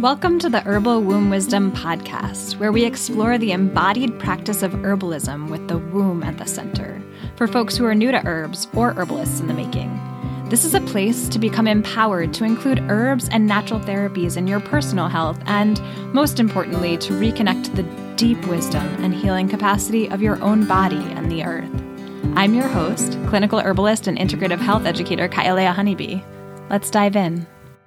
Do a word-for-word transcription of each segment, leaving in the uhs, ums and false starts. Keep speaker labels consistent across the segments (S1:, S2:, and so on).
S1: Welcome to the Herbal Womb Wisdom podcast, where we explore the embodied practice of herbalism with the womb at the center, for folks who are new to herbs or herbalists in the making. This is a place to become empowered to include herbs and natural therapies in your personal health and, most importantly, to reconnect to the deep wisdom and healing capacity of your own body and the earth. I'm your host, clinical herbalist and integrative health educator, Kailea Honeybee. Let's dive in.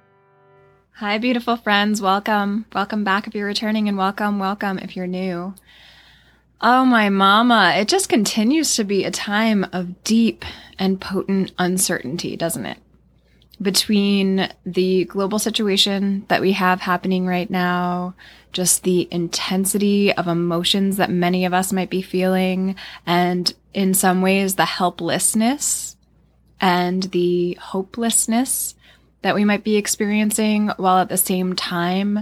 S1: Hi, beautiful friends. Welcome. Welcome back if you're returning, and welcome, welcome if you're new. Oh, my mama. It just continues to be a time of deep and potent uncertainty, doesn't it? Between the global situation that we have happening right now, just the intensity of emotions that many of us might be feeling, and in some ways, the helplessness and the hopelessness that we might be experiencing, while at the same time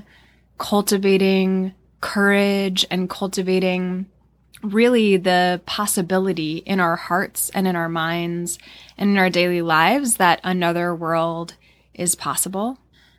S1: cultivating courage and cultivating really the possibility in our hearts and in our minds and in our daily lives that another world is possible.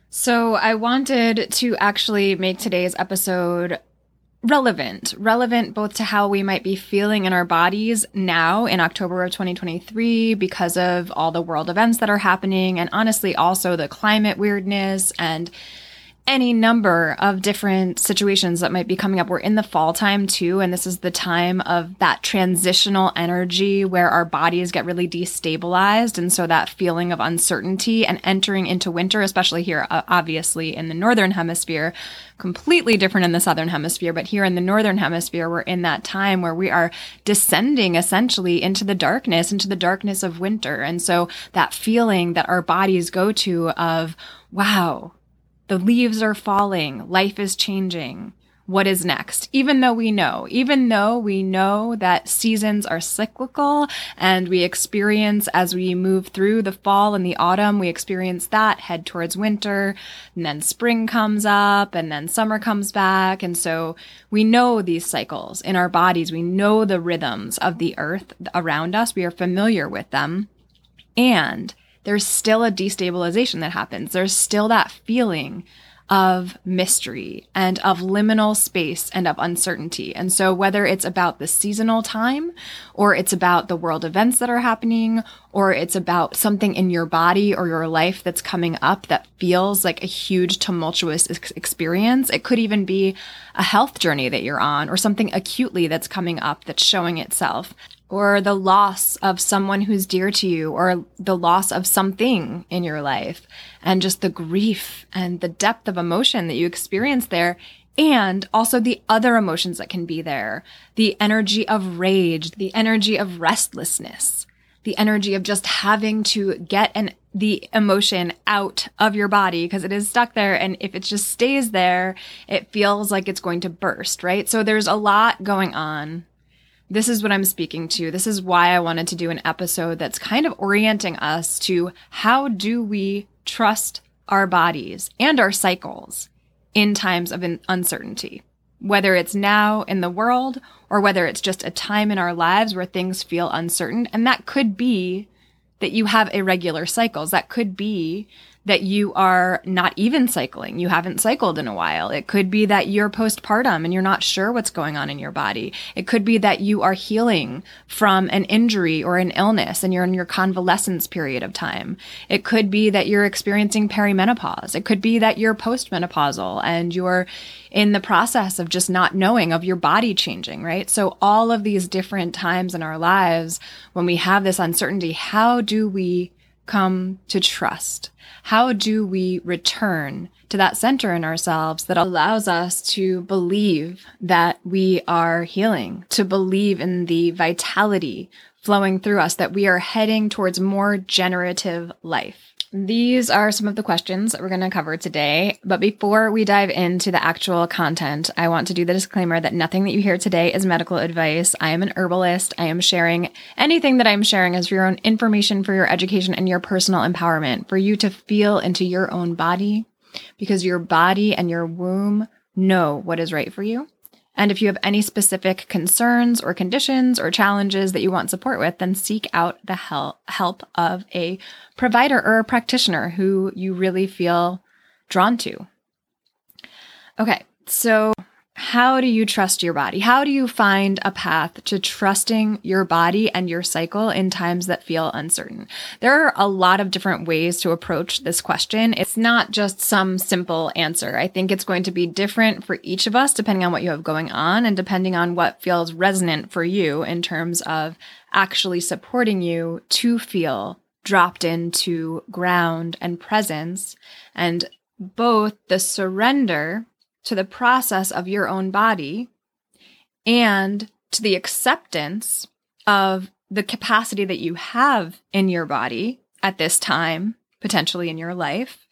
S1: So I wanted to actually make today's episode relevant, relevant both to how we might be feeling in our bodies now in October of twenty twenty-three because of all the world events that are happening, and honestly also the climate weirdness and any number of different situations that might be coming up. We're in the fall time too, and this is the time of that transitional energy where our bodies get really destabilized, and so that feeling of uncertainty and entering into winter, especially here, uh, obviously in the northern hemisphere, completely different in the southern hemisphere, but here in the northern hemisphere, we're in that time where we are descending essentially into the darkness, into the darkness of winter. And so that feeling that our bodies go to of, wow, the leaves are falling, life is changing, what is next? Even though we know, even though we know that seasons are cyclical and we experience as we move through the fall and the autumn, we experience that, head towards winter, and then spring comes up and then summer comes back. And so we know these cycles in our bodies. We know the rhythms of the earth around us. We are familiar with them. And there's still a destabilization that happens. There's still that feeling of mystery and of liminal space and of uncertainty. And so whether it's about the seasonal time, or it's about the world events that are happening, or it's about something in your body or your life that's coming up that feels like a huge tumultuous ex- experience, it could even be a health journey that you're on, or something acutely that's coming up that's showing itself, or the loss of someone who's dear to you, or the loss of something in your life, and just the grief and the depth of emotion that you experience there, and also the other emotions that can be there, the energy of rage, the energy of restlessness, the energy of just having to get an the emotion out of your body because it is stuck there. And if it just stays there, it feels like it's going to burst, right? So there's a lot going on. This is what I'm speaking to. This is why I wanted to do an episode that's kind of orienting us to how do we trust our bodies and our cycles in times of uncertainty, whether it's now in the world or whether it's just a time in our lives where things feel uncertain. And that could be that you have irregular cycles. That could be that you are not even cycling. You haven't cycled in a while. It could be that you're postpartum and you're not sure what's going on in your body. It could be that you are healing from an injury or an illness and you're in your convalescence period of time. It could be that you're experiencing perimenopause. It could be that you're postmenopausal and you're in the process of just not knowing, of your body changing, right? So all of these different times in our lives, when we have this uncertainty, how do we come to trust? How do we return to that center in ourselves that allows us to believe that we are healing, to believe in the vitality flowing through us, that we are heading towards more generative life? These are some of the questions that we're going to cover today. But before we dive into the actual content, I want to do the disclaimer that nothing that you hear today is medical advice. I am an herbalist. I am sharing anything that I'm sharing is for your own information, for your education, and your personal empowerment, for you to feel into your own body, because your body and your womb know what is right for you. And if you have any specific concerns or conditions or challenges that you want support with, then seek out the help help of a provider or a practitioner who you really feel drawn to. Okay, so how do you trust your body? How do you find a path to trusting your body and your cycle in times that feel uncertain? There are a lot of different ways to approach this question. It's not just some simple answer. I think it's going to be different for each of us depending on what you have going on and depending on what feels resonant for you in terms of actually supporting you to feel dropped into ground and presence, and both the surrender to the process of your own body and to the acceptance of the capacity that you have in your body at this time, potentially in your life,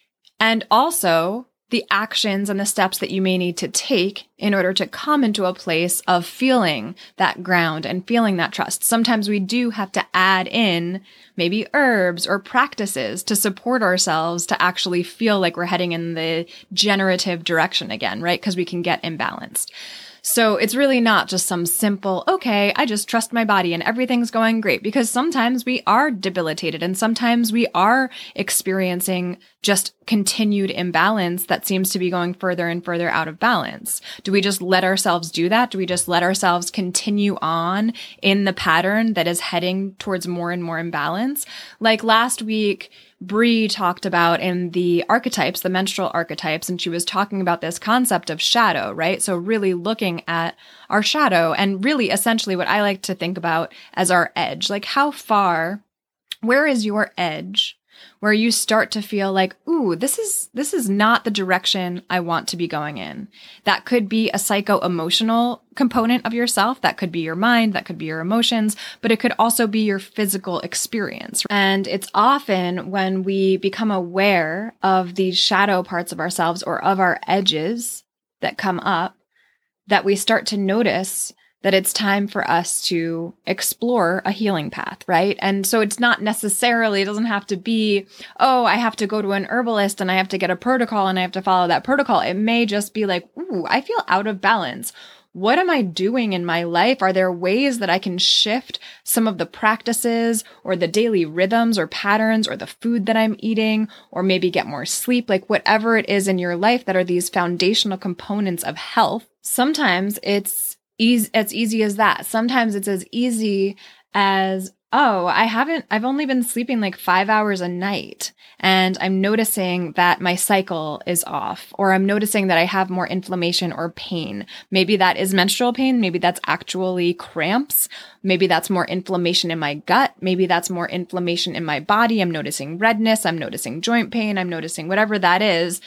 S1: and also the actions and the steps that you may need to take in order to come into a place of feeling that ground and feeling that trust. Sometimes we do have to add in maybe herbs or practices to support ourselves to actually feel like we're heading in the generative direction again, right? Because we can get imbalanced. So it's really not just some simple, okay, I just trust my body and everything's going great, because sometimes we are debilitated and sometimes we are experiencing just continued imbalance that seems to be going further and further out of balance. Do we just let ourselves do that? Do we just let ourselves continue on in the pattern that is heading towards more and more imbalance? Like last week, Bree talked about in the archetypes, the menstrual archetypes, and she was talking about this concept of shadow, right? So really looking at our shadow and really essentially what I like to think about as our edge. Like how far, where is your edge where you start to feel like, ooh, this is this is not the direction I want to be going in. That could be a psycho-emotional component of yourself. That could be your mind. That could be your emotions. But it could also be your physical experience. And it's often when we become aware of these shadow parts of ourselves or of our edges that come up that we start to notice that it's time for us to explore a healing path, right? And so it's not necessarily, it doesn't have to be, oh, I have to go to an herbalist and I have to get a protocol and I have to follow that protocol. It may just be like, ooh, I feel out of balance. What am I doing in my life? Are there ways that I can shift some of the practices or the daily rhythms or patterns or the food that I'm eating, or maybe get more sleep, like whatever it is in your life that are these foundational components of health? Sometimes it's Easy, as easy as that. Sometimes it's as easy as, oh, I haven't, I've only been sleeping like five hours a night and I'm noticing that my cycle is off, or I'm noticing that I have more inflammation or pain. Maybe that is menstrual pain. Maybe that's actually cramps. Maybe that's more inflammation in my gut. Maybe that's more inflammation in my body. I'm noticing redness. I'm noticing joint pain. I'm noticing whatever that is.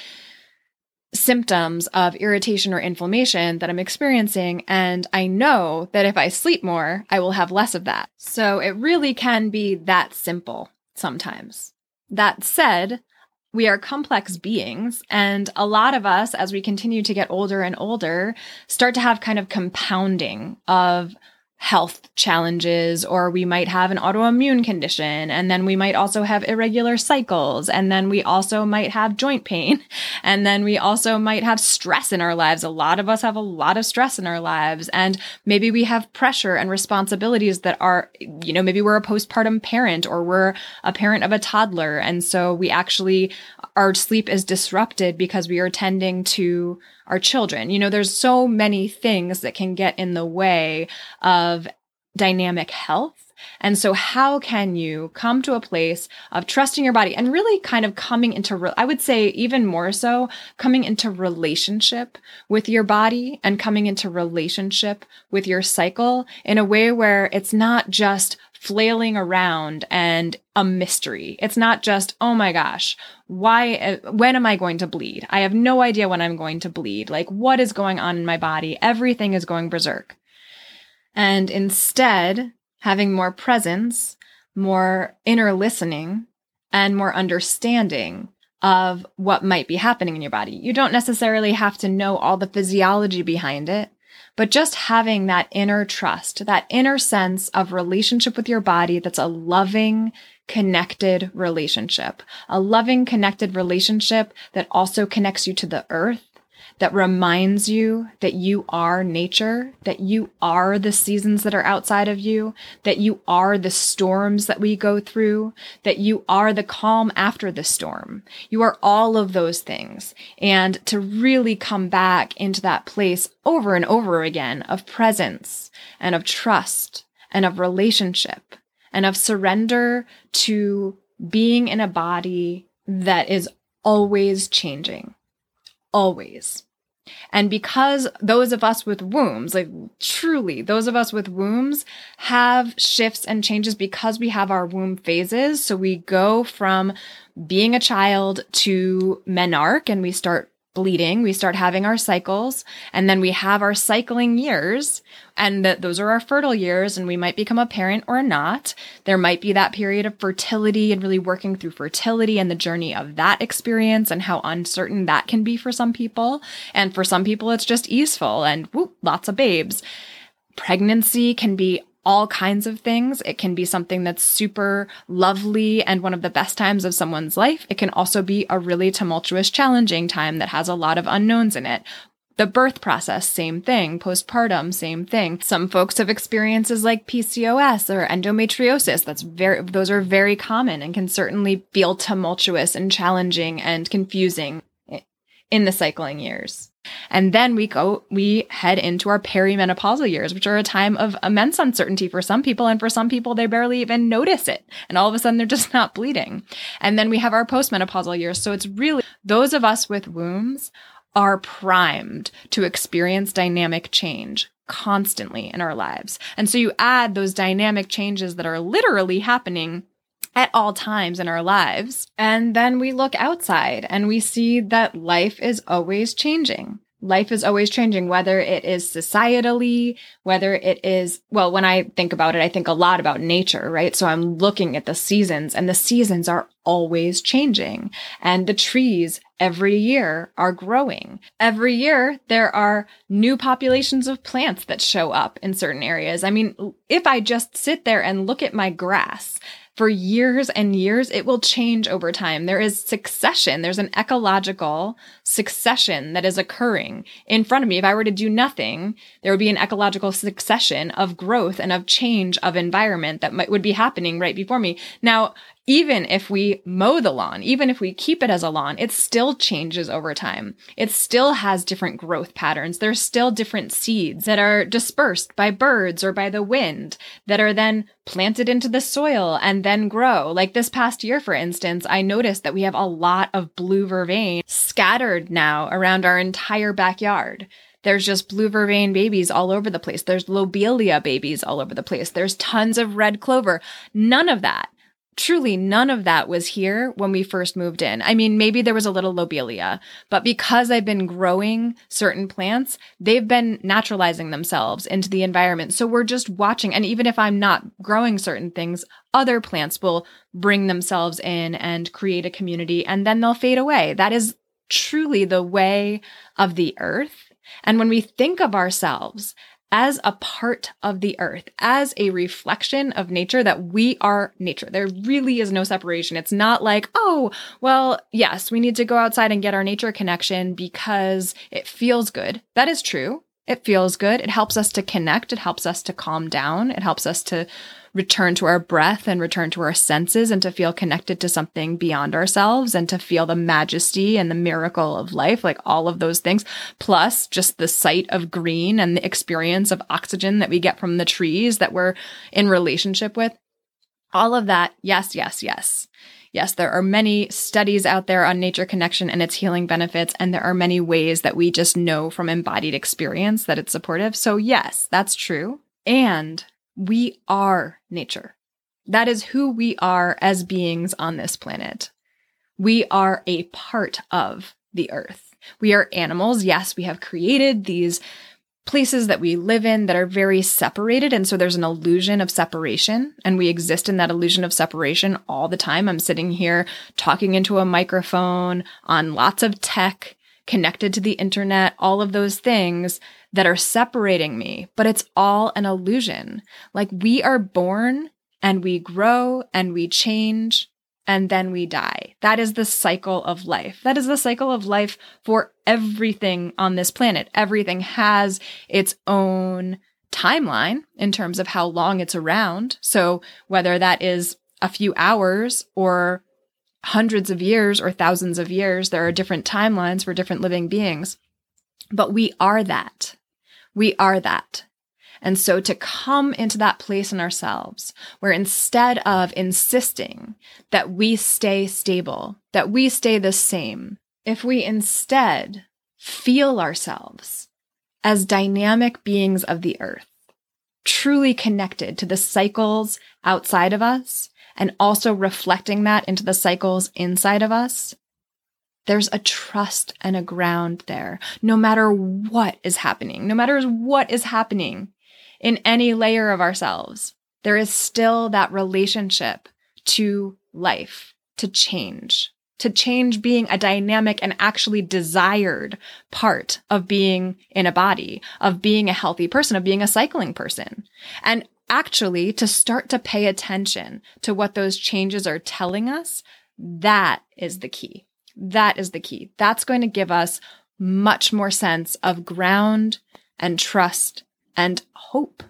S1: Symptoms of irritation or inflammation that I'm experiencing. And I know that if I sleep more, I will have less of that. So it really can be that simple sometimes. That said, we are complex beings, and a lot of us, as we continue to get older and older, start to have kind of compounding of health challenges, or we might have an autoimmune condition, and then we might also have irregular cycles, and then we also might have joint pain, and then we also might have stress in our lives. A lot of us have a lot of stress in our lives, and maybe we have pressure and responsibilities that are, you know, maybe we're a postpartum parent or we're a parent of a toddler, and so we actually, our sleep is disrupted because we are tending to our children. You know, there's so many things that can get in the way of dynamic health. And so how can you come to a place of trusting your body and really kind of coming into, re- I would say even more so, coming into relationship with your body and coming into relationship with your cycle in a way where it's not just flailing around and a mystery. It's not just, oh my gosh, why, when am I going to bleed? I have no idea when I'm going to bleed. Like, what is going on in my body? Everything is going berserk. And instead, having more presence, more inner listening, and more understanding of what might be happening in your body. You don't necessarily have to know all the physiology behind it, but just having that inner trust, that inner sense of relationship with your body that's a loving, connected relationship, a loving, connected relationship that also connects you to the earth, that reminds you that you are nature, that you are the seasons that are outside of you, that you are the storms that we go through, that you are the calm after the storm. You are all of those things. And to really come back into that place over and over again of presence and of trust and of relationship and of surrender to being in a body that is always changing. Always. And because those of us with wombs, like truly, those of us with wombs have shifts and changes because we have our womb phases. So we go from being a child to menarche and we start bleeding, we start having our cycles, and then we have our cycling years, and that those are our fertile years, and we might become a parent or not. There might be that period of fertility and really working through fertility and the journey of that experience and how uncertain that can be for some people. And for some people, it's just easeful and whoop, lots of babes. Pregnancy can be all kinds of things. It can be something that's super lovely and one of the best times of someone's life. It can also be a really tumultuous, challenging time that has a lot of unknowns in it. The birth process, same thing. Postpartum, same thing. Some folks have experiences like P C O S or endometriosis. That's very, those are very common and can certainly feel tumultuous and challenging and confusing in the cycling years. And then we go, we head into our perimenopausal years, which are a time of immense uncertainty for some people. And for some people, they barely even notice it. And all of a sudden, they're just not bleeding. And then we have our postmenopausal years. So it's really those of us with wombs are primed to experience dynamic change constantly in our lives. And so you add those dynamic changes that are literally happening at all times in our lives. And then we look outside and we see that life is always changing. Life is always changing, whether it is societally, whether it is, well, when I think about it, I think a lot about nature, right? So I'm looking at the seasons, and the seasons are always changing. And the trees every year are growing. Every year, there are new populations of plants that show up in certain areas. I mean, if I just sit there and look at my grass, for years and years, it will change over time. There is succession. There's an ecological succession that is occurring in front of me. If I were to do nothing, there would be an ecological succession of growth and of change of environment that might, would be happening right before me. Now, even if we mow the lawn, even if we keep it as a lawn, it still changes over time. It still has different growth patterns. There's still different seeds that are dispersed by birds or by the wind that are then planted into the soil and then grow. Like this past year, for instance, I noticed that we have a lot of blue vervain scattered now around our entire backyard. There's just blue vervain babies all over the place. There's lobelia babies all over the place. There's tons of red clover. None of that. Truly, none of that was here when we first moved in. I mean, maybe there was a little lobelia, but because I've been growing certain plants, they've been naturalizing themselves into the environment. So we're just watching. And even if I'm not growing certain things, other plants will bring themselves in and create a community, and then they'll fade away. That is truly the way of the earth. And when we think of ourselves as a part of the earth, as a reflection of nature, that we are nature. There really is no separation. It's not like, oh, well, yes, we need to go outside and get our nature connection because it feels good. That is true. It feels good. It helps us to connect. It helps us to calm down. It helps us to return to our breath and return to our senses and to feel connected to something beyond ourselves and to feel the majesty and the miracle of life, like all of those things, plus just the sight of green and the experience of oxygen that we get from the trees that we're in relationship with. All of that, yes, yes, yes. Yes, there are many studies out there on nature connection and its healing benefits, and there are many ways that we just know from embodied experience that it's supportive. So yes, that's true. And we are nature. That is who we are as beings on this planet. We are a part of the earth. We are animals. Yes, we have created these places that we live in that are very separated. And so there's an illusion of separation, and we exist in that illusion of separation all the time. I'm sitting here talking into a microphone on lots of tech, connected to the internet, all of those things that are separating me, but it's all an illusion. Like we are born and we grow and we change and then we die. That is the cycle of life. That is the cycle of life for everything on this planet. Everything has its own timeline in terms of how long it's around. So whether that is a few hours or hundreds of years or thousands of years, there are different timelines for different living beings. But we are that. We are that. And so to come into that place in ourselves where instead of insisting that we stay stable, that we stay the same, if we instead feel ourselves as dynamic beings of the earth, truly connected to the cycles outside of us and also reflecting that into the cycles inside of us, there's a trust and a ground there, no matter what is happening, no matter what is happening in any layer of ourselves, there is still that relationship to life, to change, to change being a dynamic and actually desired part of being in a body, of being a healthy person, of being a cycling person. And actually to start to pay attention to what those changes are telling us, that is the key. That is the key. That's going to give us much more sense of ground and trust and hope.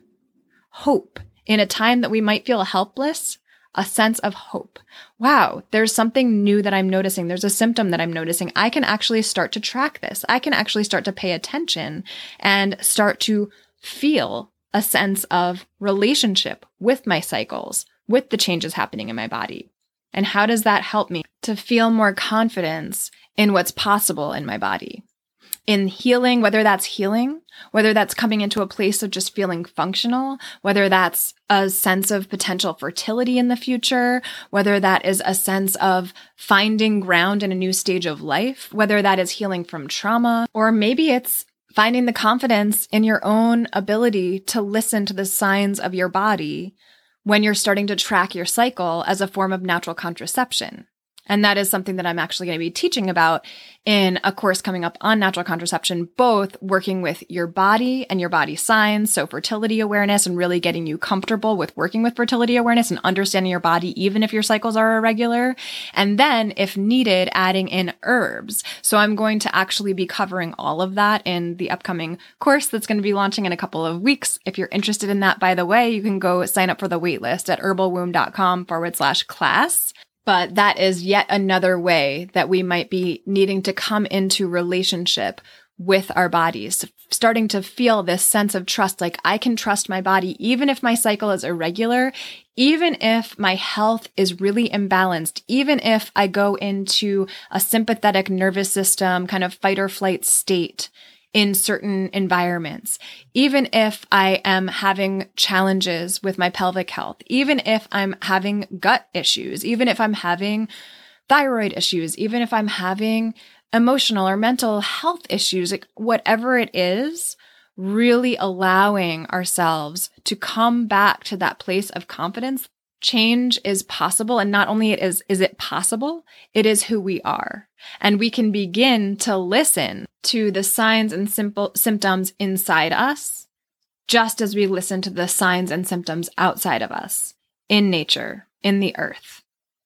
S1: Hope. In a time that we might feel helpless, a sense of hope. Wow, there's something new that I'm noticing. There's a symptom that I'm noticing. I can actually start to track this. I can actually start to pay attention and start to feel a sense of relationship with my cycles, with the changes happening in my body. And how does that help me to feel more confidence in what's possible in my body? In healing, whether that's healing, whether that's coming into a place of just feeling functional, whether that's a sense of potential fertility in the future, whether that is a sense of finding ground in a new stage of life, whether that is healing from trauma, or maybe it's finding the confidence in your own ability to listen to the signs of your body when you're starting to track your cycle as a form of natural contraception. And that is something that I'm actually going to be teaching about in a course coming up on natural contraception, both working with your body and your body signs, so fertility awareness and really getting you comfortable with working with fertility awareness and understanding your body, even if your cycles are irregular. And then, if needed, adding in herbs. So I'm going to actually be covering all of that in the upcoming course that's going to be launching in a couple of weeks. If you're interested in that, by the way, you can go sign up for the waitlist at herbalwomb.com forward slash class. But that is yet another way that we might be needing to come into relationship with our bodies, starting to feel this sense of trust, like I can trust my body, even if my cycle is irregular, even if my health is really imbalanced, even if I go into a sympathetic nervous system kind of fight or flight state in certain environments, even if I am having challenges with my pelvic health, even if I'm having gut issues, even if I'm having thyroid issues, even if I'm having emotional or mental health issues, like whatever it is, really allowing ourselves to come back to that place of confidence. Change is possible. And not only it is, is it possible, it is who we are. And we can begin to listen to the signs and simple symptoms inside us, just as we listen to the signs and symptoms outside of us, in nature, in the earth.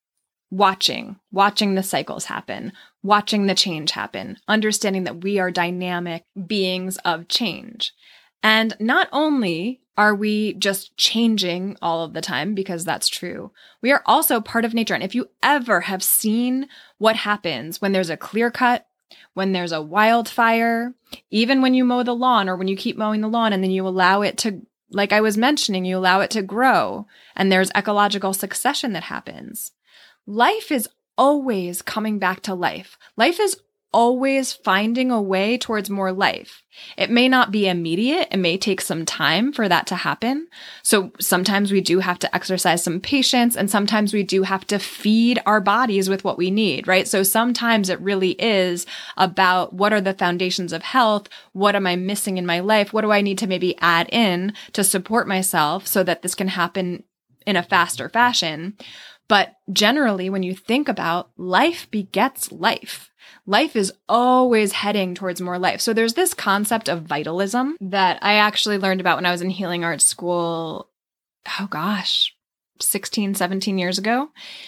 S1: Watching, watching the cycles happen, watching the change happen, understanding that we are dynamic beings of change. And not only are we just changing all of the time, because that's true, we are also part of nature. And if you ever have seen what happens when there's a clear cut, when there's a wildfire, even when you mow the lawn or when you keep mowing the lawn and then you allow it to, like I was mentioning, you allow it to grow and there's ecological succession that happens. Life is always coming back to life. Life is always finding a way towards more life. It may not be immediate. It may take some time for that to happen. So sometimes we do have to exercise some patience, and sometimes we do have to feed our bodies with what we need, right? So sometimes it really is about what are the foundations of health? What am I missing in my life? What do I need to maybe add in to support myself so that this can happen in a faster fashion? But generally, when you think about life begets life, life is always heading towards more life. So there's this concept of vitalism that I actually learned about when I was in healing arts school, oh gosh, sixteen, seventeen years ago.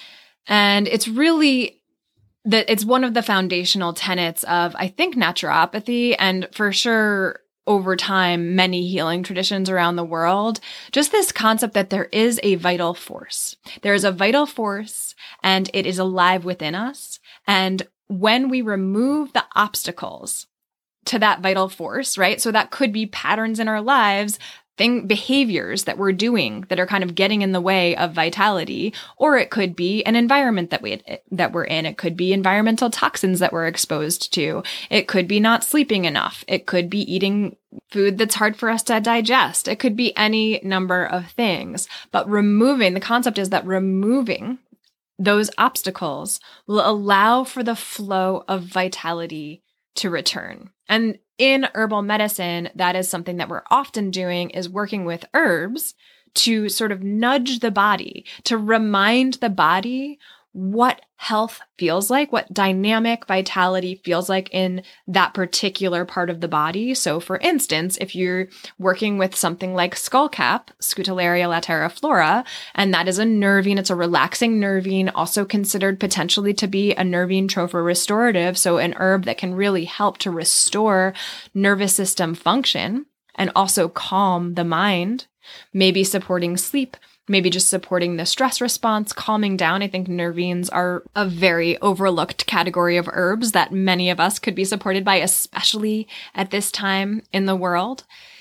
S1: And it's really that it's one of the foundational tenets of, I think, naturopathy, and for sure, over time, many healing traditions around the world, just this concept that there is a vital force. There is a vital force, and it is alive within us. And when we remove the obstacles to that vital force, right? So that could be patterns in our lives, thing, behaviors that we're doing that are kind of getting in the way of vitality, or it could be an environment that we that we're in. It could be environmental toxins that we're exposed to. It could be not sleeping enough. It could be eating food that's hard for us to digest. It could be any number of things. But removing, the concept is that removing those obstacles will allow for the flow of vitality to return. And in herbal medicine, that is something that we're often doing, is working with herbs to sort of nudge the body, to remind the body what health feels like, what dynamic vitality feels like in that particular part of the body. So for instance, if you're working with something like skullcap, Scutellaria lateriflora, and that is a nervine, it's a relaxing nervine, also considered potentially to be a nervine trophorestorative, so an herb that can really help to restore nervous system function and also calm the mind, maybe supporting sleep, maybe just supporting the stress response, calming down. I think nervines are a very overlooked category of herbs that many of us could be supported by, especially at this time in the world.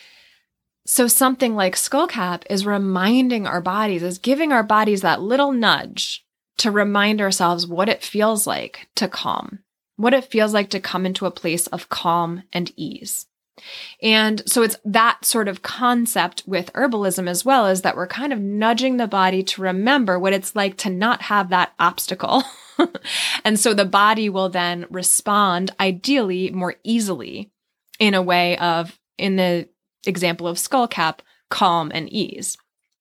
S1: So something like skullcap is reminding our bodies, is giving our bodies that little nudge to remind ourselves what it feels like to calm, what it feels like to come into a place of calm and ease. And so it's that sort of concept with herbalism as well, is that we're kind of nudging the body to remember what it's like to not have that obstacle. And so the body will then respond ideally more easily in a way of, in the example of skullcap, calm and ease.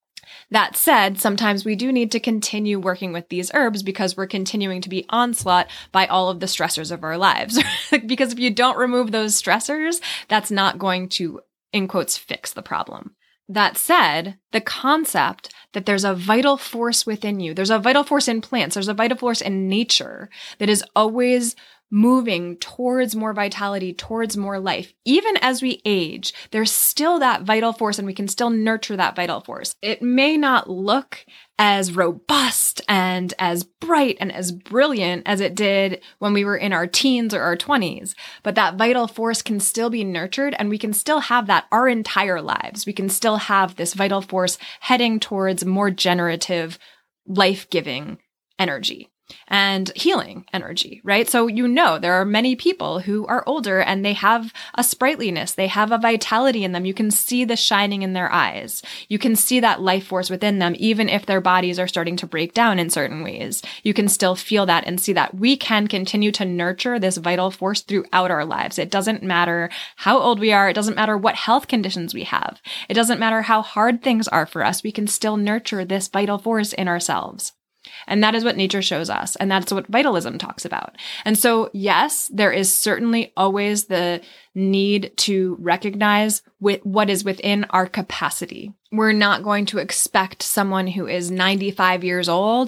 S1: That said, sometimes we do need to continue working with these herbs because we're continuing to be onslaught by all of the stressors of our lives. Because if you don't remove those stressors, that's not going to, in quotes, fix the problem. That said, the concept that there's a vital force within you, there's a vital force in plants, there's a vital force in nature that is always moving towards more vitality, towards more life. Even as we age, there's still that vital force, and we can still nurture that vital force. It may not look as robust and as bright and as brilliant as it did when we were in our teens or our twenties, but that vital force can still be nurtured, and we can still have that our entire lives. We can still have this vital force heading towards more generative, life-giving energy and healing energy, right? So, you know, there are many people who are older and they have a sprightliness, they have a vitality in them. You can see the shining in their eyes. You can see that life force within them, even if their bodies are starting to break down in certain ways. You can still feel that and see that we can continue to nurture this vital force throughout our lives. It doesn't matter how old we are. It doesn't matter what health conditions we have. It doesn't matter how hard things are for us. We can still nurture this vital force in ourselves. And that is what nature shows us. And that's what vitalism talks about. And so, yes, there is certainly always the need to recognize with what is within our capacity. We're not going to expect someone who is ninety-five years old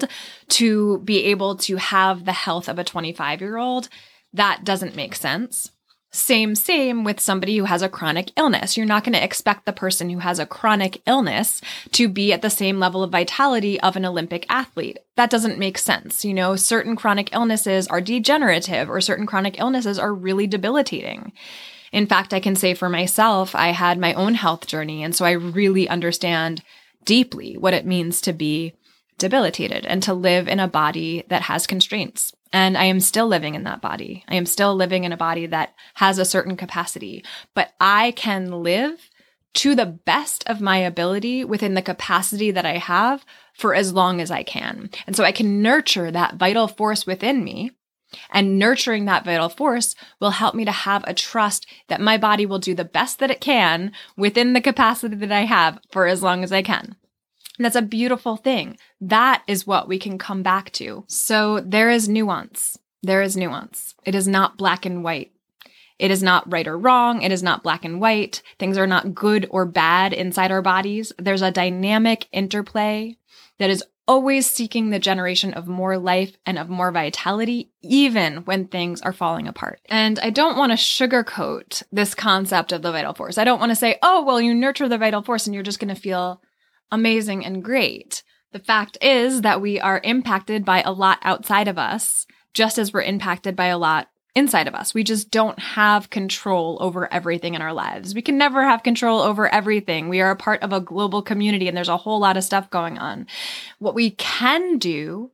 S1: to be able to have the health of a twenty-five-year-old. That doesn't make sense. Same, same with somebody who has a chronic illness. You're not going to expect the person who has a chronic illness to be at the same level of vitality of an Olympic athlete. That doesn't make sense. You know, certain chronic illnesses are degenerative, or certain chronic illnesses are really debilitating. In fact, I can say for myself, I had my own health journey, and so I really understand deeply what it means to be debilitated and to live in a body that has constraints. And I am still living in that body. I am still living in a body that has a certain capacity, but I can live to the best of my ability within the capacity that I have for as long as I can. And so I can nurture that vital force within me, and nurturing that vital force will help me to have a trust that my body will do the best that it can within the capacity that I have for as long as I can. And that's a beautiful thing. That is what we can come back to. So there is nuance. There is nuance. It is not black and white. It is not right or wrong. It is not black and white. Things are not good or bad inside our bodies. There's a dynamic interplay that is always seeking the generation of more life and of more vitality, even when things are falling apart. And I don't want to sugarcoat this concept of the vital force. I don't want to say, oh, well, you nurture the vital force and you're just going to feel amazing and great. The fact is that we are impacted by a lot outside of us, just as we're impacted by a lot inside of us. We just don't have control over everything in our lives. We can never have control over everything. We are a part of a global community and there's a whole lot of stuff going on. What we can do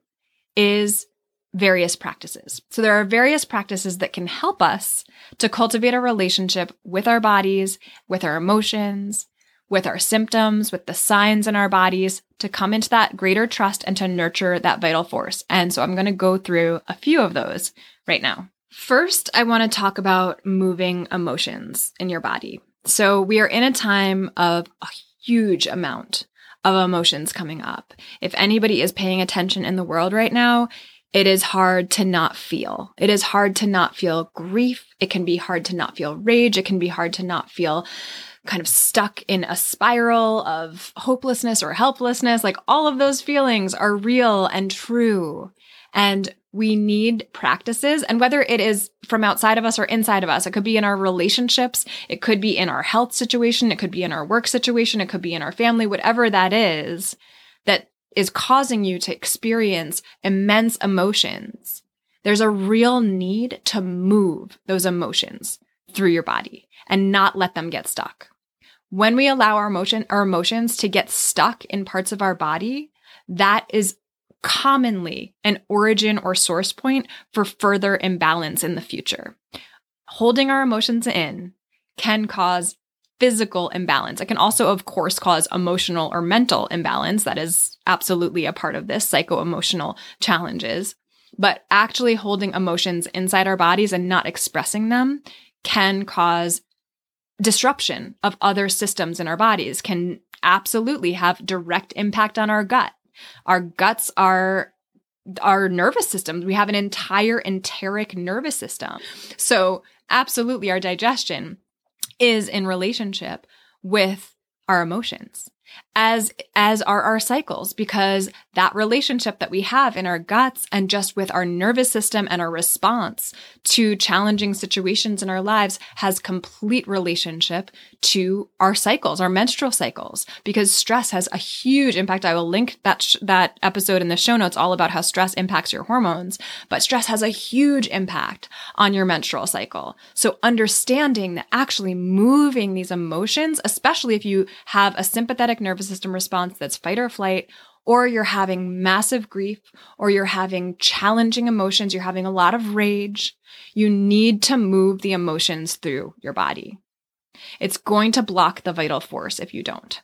S1: is various practices. So there are various practices that can help us to cultivate a relationship with our bodies, with our emotions, with our symptoms, with the signs in our bodies, to come into that greater trust and to nurture that vital force. And so I'm going to go through a few of those right now. First, I want to talk about moving emotions in your body. So we are in a time of a huge amount of emotions coming up. If anybody is paying attention in the world right now, it is hard to not feel. It is hard to not feel grief. It can be hard to not feel rage. It can be hard to not feel kind of stuck in a spiral of hopelessness or helplessness. Like, all of those feelings are real and true. And we need practices, and whether it is from outside of us or inside of us, it could be in our relationships, it could be in our health situation, it could be in our work situation, it could be in our family, whatever that is, that is causing you to experience immense emotions. There's a real need to move those emotions through your body and not let them get stuck. When we allow our emotion, our emotions to get stuck in parts of our body, that is commonly an origin or source point for further imbalance in the future. Holding our emotions in can cause physical imbalance. It can also, of course, cause emotional or mental imbalance. That is absolutely a part of this, psycho-emotional challenges. But actually holding emotions inside our bodies and not expressing them can cause disruption of other systems in our bodies, can absolutely have direct impact on our gut. Our guts are our nervous systems. We have an entire enteric nervous system. So absolutely our digestion is in relationship with our emotions, as as are our cycles, because that relationship that we have in our guts and just with our nervous system and our response to challenging situations in our lives has complete relationship to our cycles, our menstrual cycles, because stress has a huge impact. I will link that sh- that episode in the show notes, all about how stress impacts your hormones, but stress has a huge impact on your menstrual cycle. So understanding that actually moving these emotions, especially if you have a sympathetic nervous system response that's fight or flight, or you're having massive grief, or you're having challenging emotions, you're having a lot of rage, you need to move the emotions through your body. It's going to block the vital force if you don't.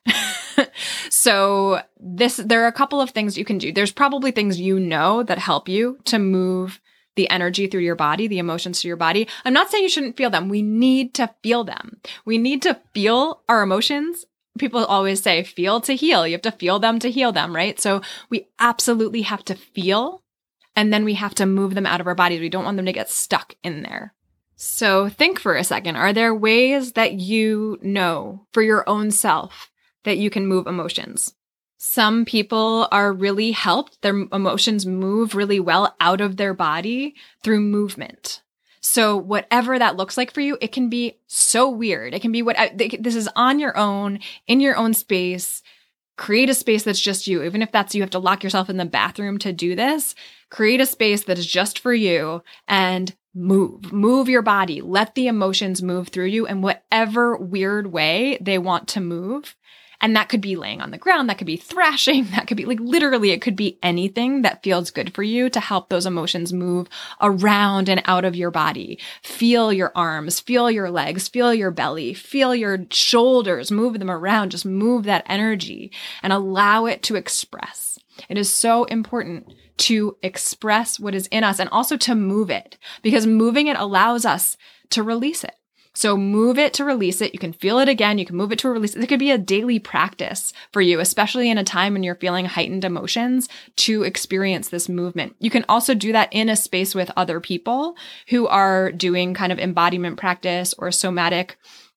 S1: So this, there are a couple of things you can do. There's probably things you know that help you to move the energy through your body, the emotions through your body. I'm not saying you shouldn't feel them. We need to feel them. We need to feel our emotions. People always say, feel to heal. You have to feel them to heal them, right? So we absolutely have to feel, and then we have to move them out of our bodies. We don't want them to get stuck in there. So think for a second. Are there ways that you know for your own self that you can move emotions? Some people are really helped. Their emotions move really well out of their body through movement. So whatever that looks like for you, it can be so weird. It can be what this is on your own, in your own space. Create a space that's just you. Even if that's you have to lock yourself in the bathroom to do this, create a space that is just for you and move. Move your body. Let the emotions move through you in whatever weird way they want to move. And that could be laying on the ground. That could be thrashing. That could be like literally, it could be anything that feels good for you to help those emotions move around and out of your body. Feel your arms, feel your legs, feel your belly, feel your shoulders, move them around. Just move that energy and allow it to express. It is so important to express what is in us and also to move it, because moving it allows us to release it. So move it to release it. You can feel it again. You can move it to release it. It could be a daily practice for you, especially in a time when you're feeling heightened emotions, to experience this movement. You can also do that in a space with other people who are doing kind of embodiment practice or somatic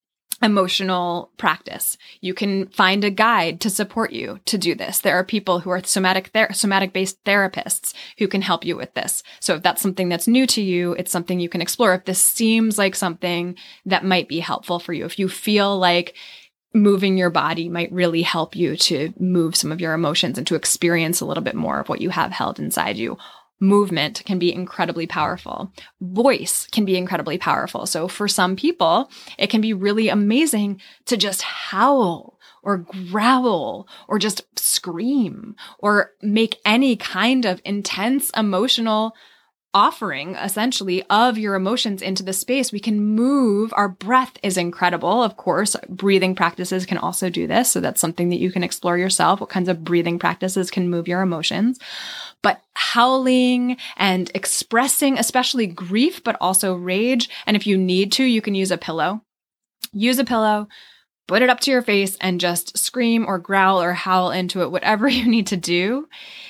S1: emotional practice. You can find a guide to support you to do this. There are people who are somatic ther- somatic-based therapists who can help you with this. So if that's something that's new to you, it's something you can explore. If this seems like something that might be helpful for you, if you feel like moving your body might really help you to move some of your emotions and to experience a little bit more of what you have held inside you, movement can be incredibly powerful. Voice can be incredibly powerful. So for some people, it can be really amazing to just howl or growl or just scream or make any kind of intense emotional offering, essentially, of your emotions into the space. We can move. Our breath is incredible. Of course, breathing practices can also do this. So that's something that you can explore yourself. What kinds of breathing practices can move your emotions? But howling and expressing, especially grief, but also rage. And if you need to, you can use a pillow. Use a pillow, put it up to your face, and just scream or growl or howl into it, whatever you need to do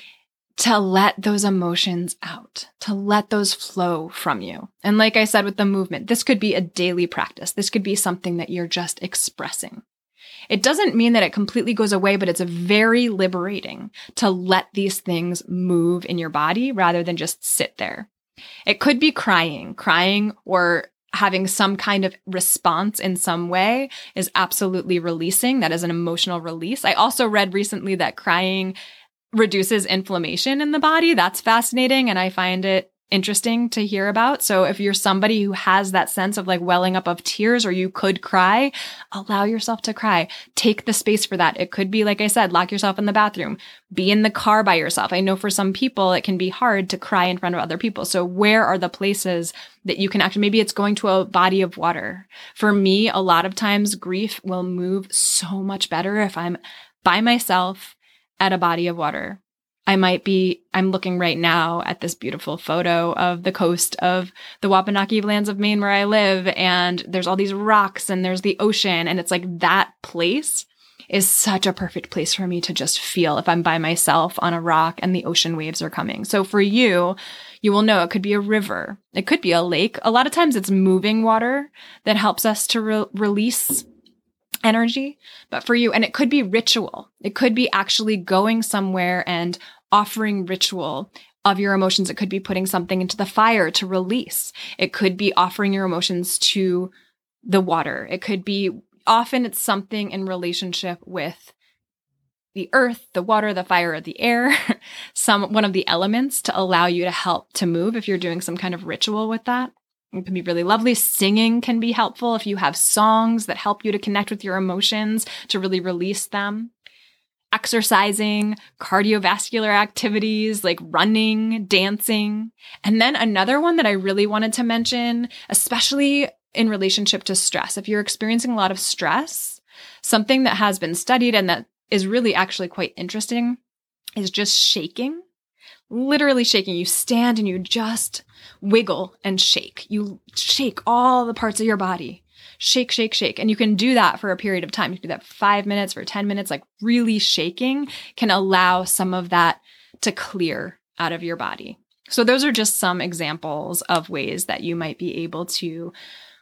S1: to let those emotions out, to let those flow from you. And like I said with the movement, this could be a daily practice. This could be something that you're just expressing. It doesn't mean that it completely goes away, but it's very liberating to let these things move in your body rather than just sit there. It could be crying, crying or having some kind of response in some way is absolutely releasing. That is an emotional release. I also read recently that crying reduces inflammation in the body. That's fascinating. And I find it interesting to hear about. So if you're somebody who has that sense of like welling up of tears, or you could cry, allow yourself to cry. Take the space for that. It could be, like I said, lock yourself in the bathroom, be in the car by yourself. I know for some people, it can be hard to cry in front of other people. So where are the places that you can actually, maybe it's going to a body of water. For me, a lot of times grief will move so much better if I'm by myself at a body of water. I might be, I'm looking right now at this beautiful photo of the coast of the Wabanaki lands of Maine where I live. And there's all these rocks and there's the ocean. And it's like that place is such a perfect place for me to just feel if I'm by myself on a rock and the ocean waves are coming. So for you, you will know it could be a river. It could be a lake. A lot of times it's moving water that helps us to re- release energy, but for you, and it could be ritual. It could be actually going somewhere and offering ritual of your emotions. It could be putting something into the fire to release. It could be offering your emotions to the water. It could be, often it's something in relationship with the earth, the water, the fire, or the air, some, one of the elements to allow you to help to move if you're doing some kind of ritual with that. It can be really lovely. Singing can be helpful if you have songs that help you to connect with your emotions, to really release them. Exercising, cardiovascular activities like running, dancing. And then another one that I really wanted to mention, especially in relationship to stress. If you're experiencing a lot of stress, something that has been studied and that is really actually quite interesting is just shaking. Literally shaking. You stand and you just wiggle and shake. You shake all the parts of your body. Shake, shake, shake. And you can do that for a period of time. You can do that for five minutes, for ten minutes. Like really shaking can allow some of that to clear out of your body. So those are just some examples of ways that you might be able to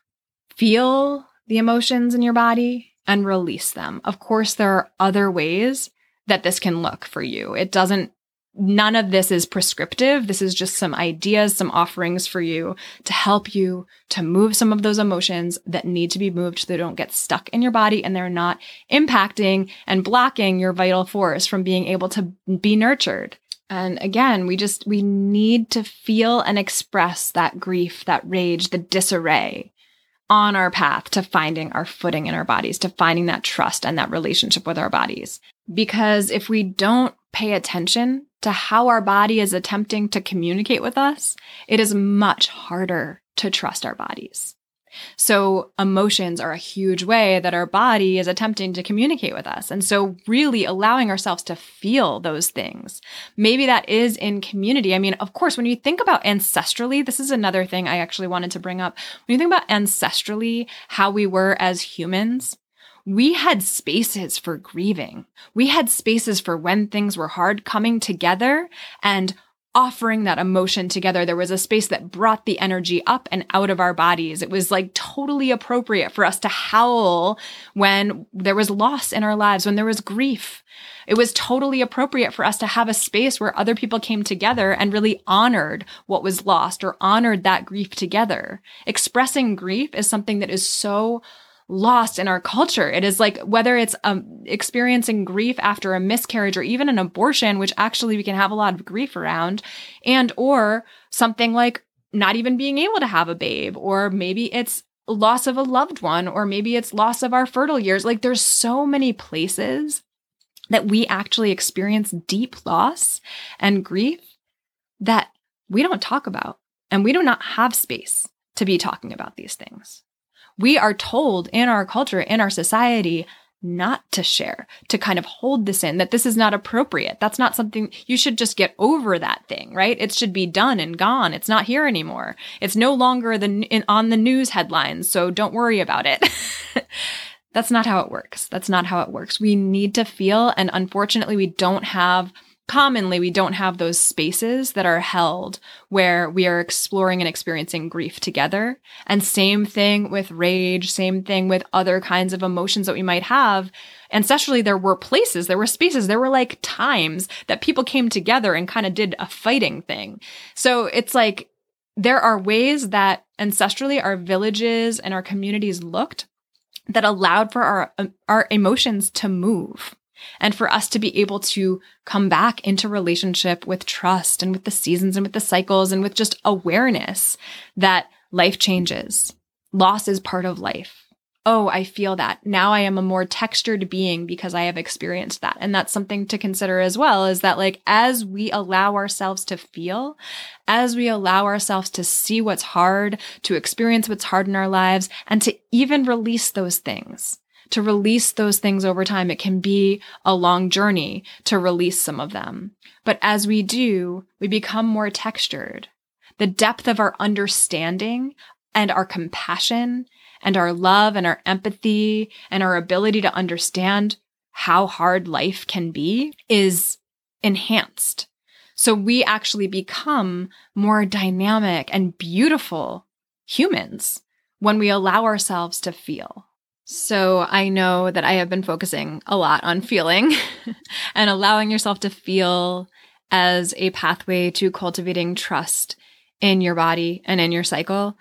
S1: feel the emotions in your body and release them. Of course, there are other ways that this can look for you. It doesn't None of this is prescriptive. This is just some ideas, some offerings for you to help you to move some of those emotions that need to be moved so they don't get stuck in your body and they're not impacting and blocking your vital force from being able to be nurtured. And again, we just, we need to feel and express that grief, that rage, the disarray on our path to finding our footing in our bodies, to finding that trust and that relationship with our bodies. Because if we don't pay attention to how our body is attempting to communicate with us, it is much harder to trust our bodies. So emotions are a huge way that our body is attempting to communicate with us. And so really allowing ourselves to feel those things. Maybe that is in community. I mean, of course, when you think about ancestrally, this is another thing I actually wanted to bring up. When you think about ancestrally, how we were as humans, we had spaces for grieving. We had spaces for when things were hard coming together and offering that emotion together. There was a space that brought the energy up and out of our bodies. It was like totally appropriate for us to howl when there was loss in our lives, when there was grief. It was totally appropriate for us to have a space where other people came together and really honored what was lost or honored that grief together. Expressing grief is something that is so lost in our culture. It is like whether it's um, experiencing grief after a miscarriage or even an abortion, which actually we can have a lot of grief around, and or something like not even being able to have a babe, or maybe it's loss of a loved one, or maybe it's loss of our fertile years. Like there's so many places that we actually experience deep loss and grief that we don't talk about, and we do not have space to be talking about these things. We are told in our culture, in our society, not to share, to kind of hold this in, that this is not appropriate. That's not something, you should just get over that thing, right? It should be done and gone. It's not here anymore. It's no longer the in, on the news headlines, so don't worry about it. That's not how it works. That's not how it works. We need to feel, and unfortunately, we don't have Commonly, we don't have those spaces that are held where we are exploring and experiencing grief together. And same thing with rage, same thing with other kinds of emotions that we might have. Ancestrally, there were places, there were spaces, there were like times that people came together and kind of did a fighting thing. So it's like there are ways that ancestrally our villages and our communities looked that allowed for our, our emotions to move. And for us to be able to come back into relationship with trust and with the seasons and with the cycles and with just awareness that life changes. Loss is part of life. Oh, I feel that. Now I am a more textured being because I have experienced that. And that's something to consider as well, is that like as we allow ourselves to feel, as we allow ourselves to see what's hard, to experience what's hard in our lives, and to even release those things. To release those things over time. It can be a long journey to release some of them. But as we do, we become more textured. The depth of our understanding and our compassion and our love and our empathy and our ability to understand how hard life can be is enhanced. So we actually become more dynamic and beautiful humans when we allow ourselves to feel. So I know that I have been focusing a lot on feeling and allowing yourself to feel as a pathway to cultivating trust in your body and in your cycle.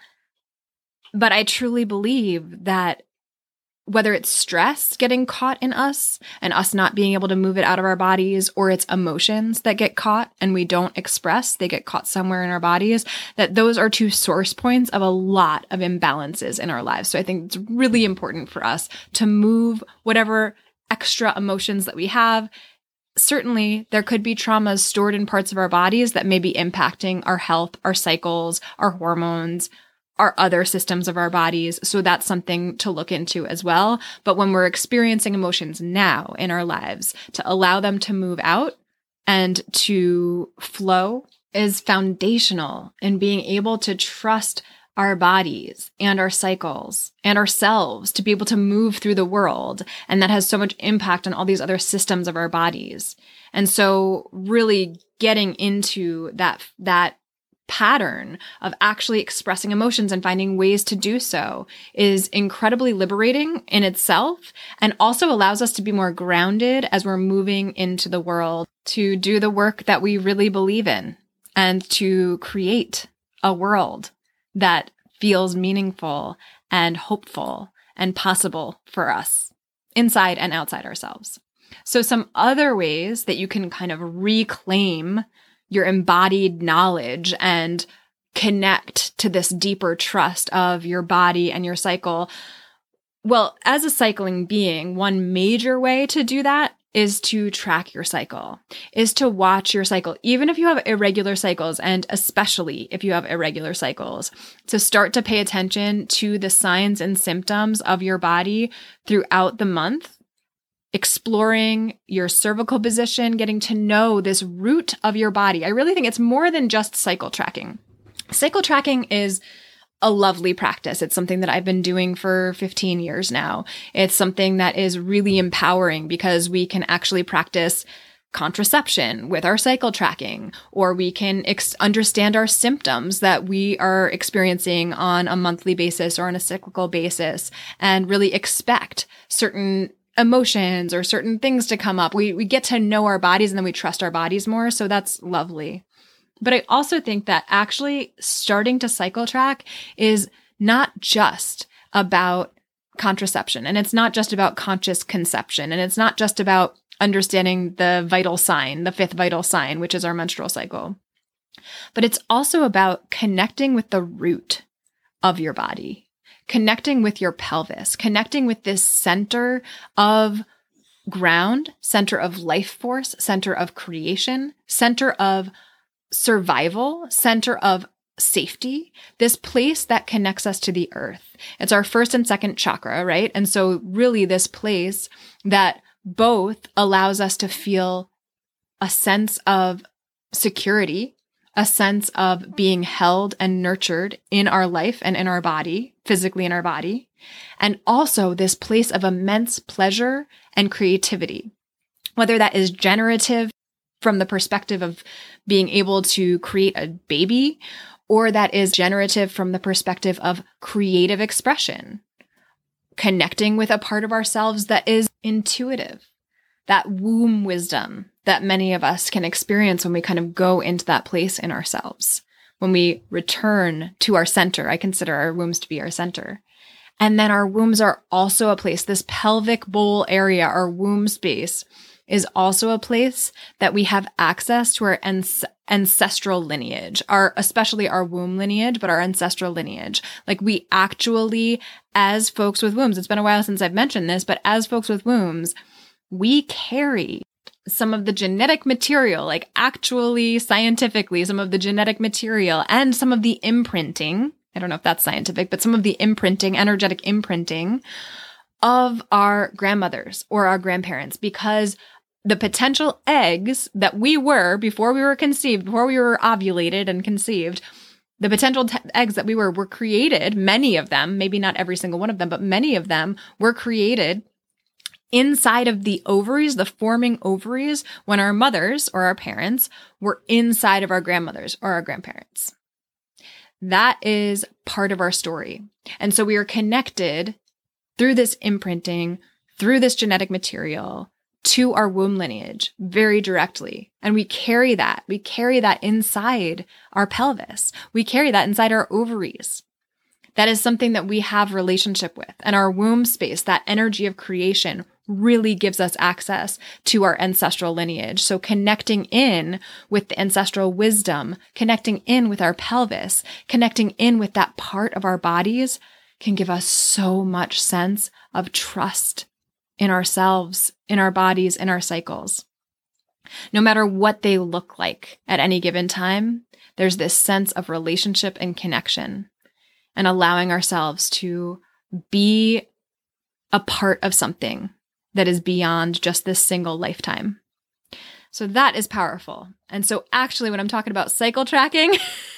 S1: But I truly believe that whether it's stress getting caught in us and us not being able to move it out of our bodies, or it's emotions that get caught and we don't express, they get caught somewhere in our bodies, that those are two source points of a lot of imbalances in our lives. So I think it's really important for us to move whatever extra emotions that we have. Certainly, there could be traumas stored in parts of our bodies that may be impacting our health, our cycles, our hormones, our other systems of our bodies. So that's something to look into as well. But when we're experiencing emotions now in our lives, to allow them to move out and to flow is foundational in being able to trust our bodies and our cycles and ourselves to be able to move through the world. And that has so much impact on all these other systems of our bodies. And so really getting into that, that pattern of actually expressing emotions and finding ways to do so is incredibly liberating in itself, and also allows us to be more grounded as we're moving into the world to do the work that we really believe in and to create a world that feels meaningful and hopeful and possible for us inside and outside ourselves. So some other ways that you can kind of reclaim your embodied knowledge and connect to this deeper trust of your body and your cycle. Well, as a cycling being, one major way to do that is to track your cycle, is to watch your cycle, even if you have irregular cycles, and especially if you have irregular cycles, to start to pay attention to the signs and symptoms of your body throughout the month. Exploring your cervical position, getting to know this root of your body. I really think it's more than just cycle tracking. Cycle tracking is a lovely practice. It's something that I've been doing for fifteen years now. It's something that is really empowering because we can actually practice contraception with our cycle tracking, or we can ex- understand our symptoms that we are experiencing on a monthly basis or on a cyclical basis and really expect certain emotions or certain things to come up. We we get to know our bodies and then we trust our bodies more. So that's lovely. But I also think that actually starting to cycle track is not just about contraception, and it's not just about conscious conception, and it's not just about understanding the vital sign, the fifth vital sign, which is our menstrual cycle. But it's also about connecting with the root of your body, connecting with your pelvis, connecting with this center of ground, center of life force, center of creation, center of survival, center of safety, this place that connects us to the earth. It's our first and second chakra, right? And so really this place that both allows us to feel a sense of security, a sense of being held and nurtured in our life and in our body, physically in our body, and also this place of immense pleasure and creativity, whether that is generative from the perspective of being able to create a baby, or that is generative from the perspective of creative expression, connecting with a part of ourselves that is intuitive, that womb wisdom that many of us can experience when we kind of go into that place in ourselves. When we return to our center, I consider our wombs to be our center. And then our wombs are also a place, this pelvic bowl area, our womb space, is also a place that we have access to our ans- ancestral lineage, our especially our womb lineage, but our ancestral lineage. Like we actually, as folks with wombs, it's been a while since I've mentioned this, but as folks with wombs, we carry some of the genetic material, like actually scientifically, some of the genetic material and some of the imprinting. I don't know if that's scientific, but some of the imprinting, energetic imprinting of our grandmothers or our grandparents, because the potential eggs that we were before we were conceived, before we were ovulated and conceived, the potential t- eggs that we were, were created, many of them, maybe not every single one of them, but many of them were created inside of the ovaries, the forming ovaries, when our mothers or our parents were inside of our grandmothers or our grandparents. That is part of our story. And so we are connected through this imprinting, through this genetic material, to our womb lineage very directly. And we carry that. We carry that inside our pelvis. We carry that inside our ovaries. That is something that we have relationship with. And our womb space, that energy of creation, really gives us access to our ancestral lineage. So connecting in with the ancestral wisdom, connecting in with our pelvis, connecting in with that part of our bodies can give us so much sense of trust in ourselves, in our bodies, in our cycles. No matter what they look like at any given time, there's this sense of relationship and connection and allowing ourselves to be a part of something that is beyond just this single lifetime. So that is powerful. And so actually when I'm talking about cycle tracking,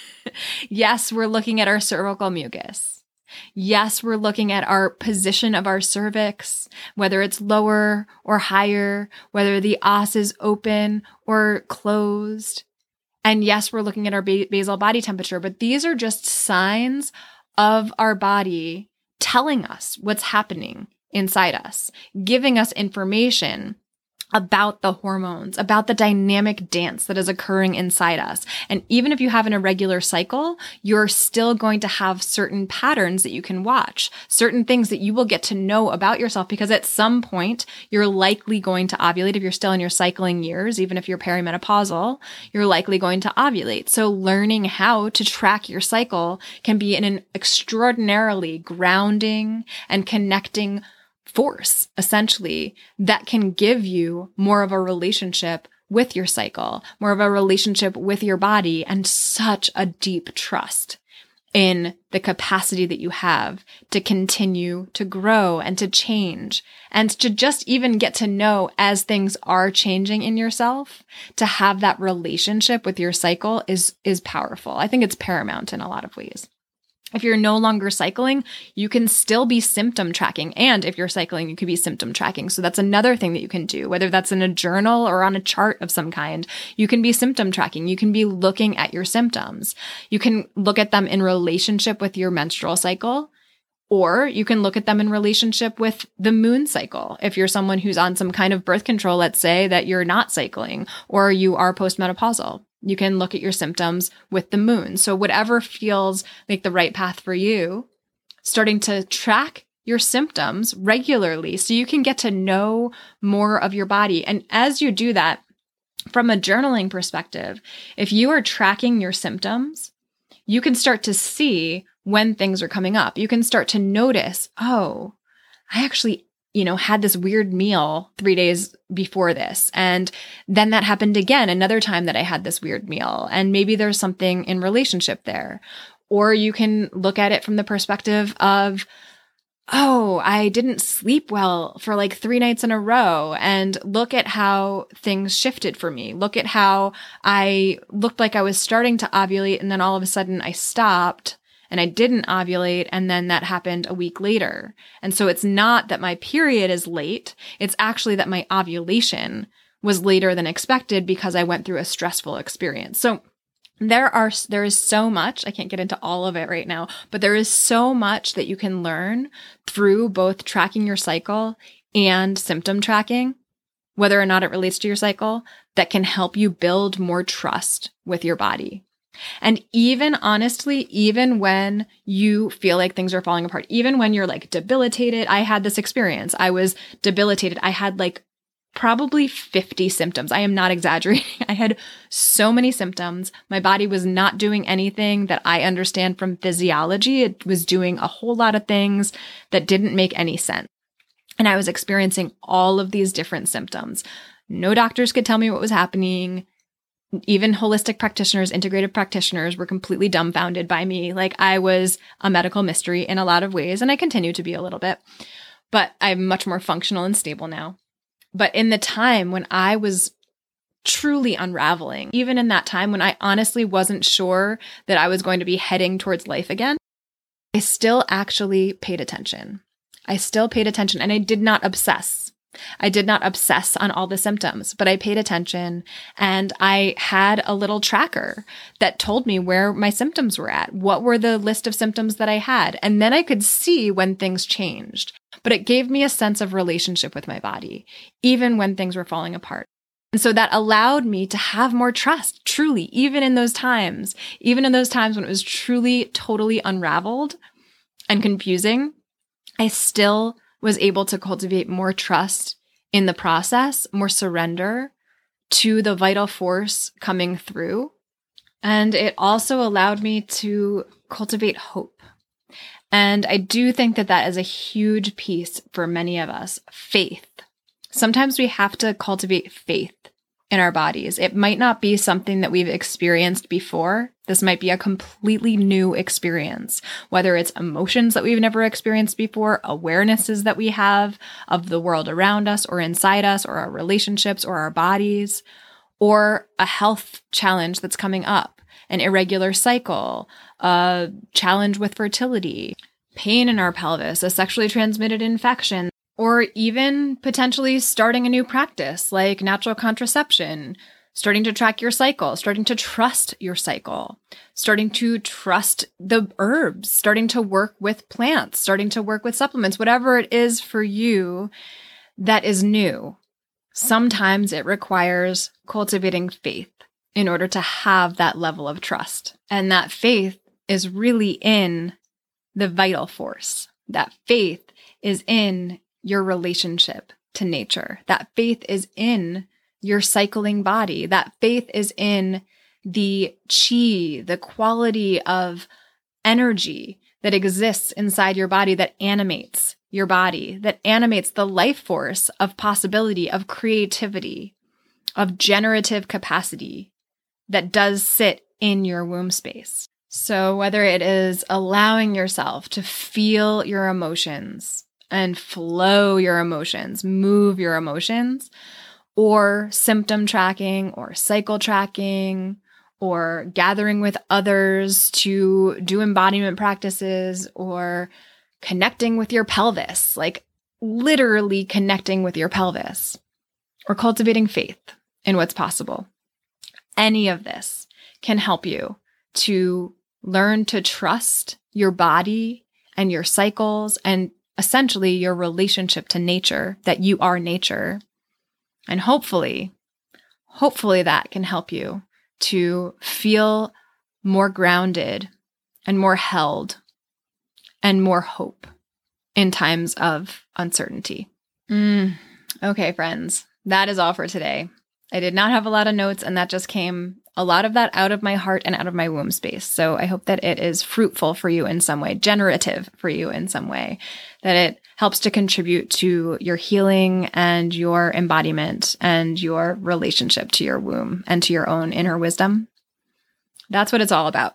S1: yes, we're looking at our cervical mucus. Yes, we're looking at our position of our cervix, whether it's lower or higher, whether the os is open or closed. And yes, we're looking at our ba- basal body temperature, but these are just signs of our body telling us what's happening inside us, giving us information about the hormones, about the dynamic dance that is occurring inside us. And even if you have an irregular cycle, you're still going to have certain patterns that you can watch, certain things that you will get to know about yourself, because at some point you're likely going to ovulate. If you're still in your cycling years, even if you're perimenopausal, you're likely going to ovulate. So learning how to track your cycle can be an extraordinarily grounding and connecting force, essentially, that can give you more of a relationship with your cycle, more of a relationship with your body, and such a deep trust in the capacity that you have to continue to grow and to change and to just even get to know as things are changing in yourself. To have that relationship with your cycle is, is powerful. I think it's paramount in a lot of ways. If you're no longer cycling, you can still be symptom tracking. And if you're cycling, you could be symptom tracking. So that's another thing that you can do, whether that's in a journal or on a chart of some kind. You can be symptom tracking. You can be looking at your symptoms. You can look at them in relationship with your menstrual cycle, or you can look at them in relationship with the moon cycle. If you're someone who's on some kind of birth control, let's say that you're not cycling or you are postmenopausal. You can look at your symptoms with the moon. So whatever feels like the right path for you, starting to track your symptoms regularly so you can get to know more of your body. And as you do that, from a journaling perspective, if you are tracking your symptoms, you can start to see when things are coming up. You can start to notice, oh, I actually you know, had this weird meal three days before this. And then that happened again, another time that I had this weird meal. And maybe there's something in relationship there. Or you can look at it from the perspective of, oh, I didn't sleep well for like three nights in a row, and look at how things shifted for me. Look at how I looked like I was starting to ovulate, and then all of a sudden I stopped. And I didn't ovulate, and then that happened a week later. And so it's not that my period is late. It's actually that my ovulation was later than expected because I went through a stressful experience. So there are, there is so much, I can't get into all of it right now, but there is so much that you can learn through both tracking your cycle and symptom tracking, whether or not it relates to your cycle, that can help you build more trust with your body. And even honestly, even when you feel like things are falling apart, even when you're like debilitated, I had this experience. I was debilitated. I had like probably fifty symptoms. I am not exaggerating. I had so many symptoms. My body was not doing anything that I understand from physiology. It was doing a whole lot of things that didn't make any sense. And I was experiencing all of these different symptoms. No doctors could tell me what was happening. Even holistic practitioners, integrative practitioners were completely dumbfounded by me. Like I was a medical mystery in a lot of ways, and I continue to be a little bit, but I'm much more functional and stable now. But in the time when I was truly unraveling, even in that time when I honestly wasn't sure that I was going to be heading towards life again, I still actually paid attention. I still paid attention, and I did not obsess. I did not obsess on all the symptoms, but I paid attention, and I had a little tracker that told me where my symptoms were at. What were the list of symptoms that I had? And then I could see when things changed, but it gave me a sense of relationship with my body, even when things were falling apart. And so that allowed me to have more trust, truly, even in those times, even in those times when it was truly, totally unraveled and confusing, I still was able to cultivate more trust in the process, more surrender to the vital force coming through. And it also allowed me to cultivate hope. And I do think that that is a huge piece for many of us, faith. Sometimes we have to cultivate faith in our bodies. It might not be something that we've experienced before. This might be a completely new experience, whether it's emotions that we've never experienced before, awarenesses that we have of the world around us or inside us, or our relationships or our bodies, or a health challenge that's coming up, an irregular cycle, a challenge with fertility, pain in our pelvis, a sexually transmitted infection, or even potentially starting a new practice like natural contraception, starting to track your cycle, starting to trust your cycle, starting to trust the herbs, starting to work with plants, starting to work with supplements, whatever it is for you that is new. Sometimes it requires cultivating faith in order to have that level of trust. And that faith is really in the vital force. That faith is in your relationship to nature. That faith is in your cycling body. That faith is in the chi, the quality of energy that exists inside your body that animates your body, that animates the life force of possibility, of creativity, of generative capacity that does sit in your womb space. So whether it is allowing yourself to feel your emotions and flow your emotions, move your emotions, or symptom tracking or cycle tracking, or gathering with others to do embodiment practices, or connecting with your pelvis, like literally connecting with your pelvis, or cultivating faith in what's possible. Any of this can help you to learn to trust your body and your cycles and essentially your relationship to nature, that you are nature. And hopefully, hopefully that can help you to feel more grounded and more held and more hope in times of uncertainty. Mm. Okay, friends, that is all for today. I did not have a lot of notes, and that just came a lot of that out of my heart and out of my womb space. So I hope that it is fruitful for you in some way, generative for you in some way, that it helps to contribute to your healing and your embodiment and your relationship to your womb and to your own inner wisdom. That's what it's all about.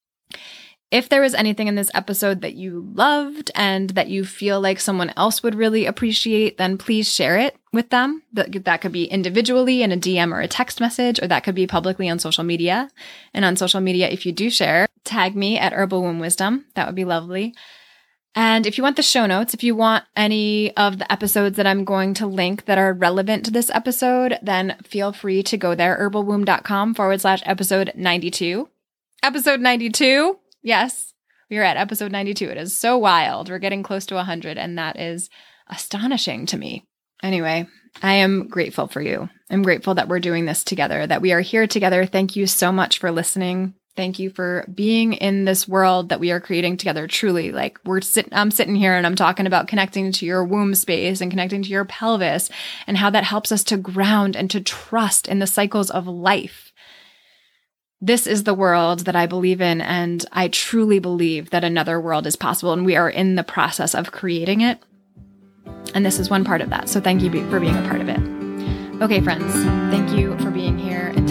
S1: If there was anything in this episode that you loved and that you feel like someone else would really appreciate, then please share it with them. That, that could be individually in a D M or a text message, or that could be publicly on social media. And on social media, if you do share, tag me at Herbal Womb Wisdom. That would be lovely. And if you want the show notes, if you want any of the episodes that I'm going to link that are relevant to this episode, then feel free to go there, herbalwomb.com forward slash episode 92. Episode ninety-two. Yes, we are at episode ninety-two. It is so wild. We're getting close to one hundred, and that is astonishing to me. Anyway, I am grateful for you. I'm grateful that we're doing this together, that we are here together. Thank you so much for listening. Thank you for being in this world that we are creating together. Truly, like we're sitting, I'm sitting here and I'm talking about connecting to your womb space and connecting to your pelvis and how that helps us to ground and to trust in the cycles of life. This is the world that I believe in, and I truly believe that another world is possible, and we are in the process of creating it. And this is one part of that. So thank you for being a part of it. Okay, friends, thank you for being here. And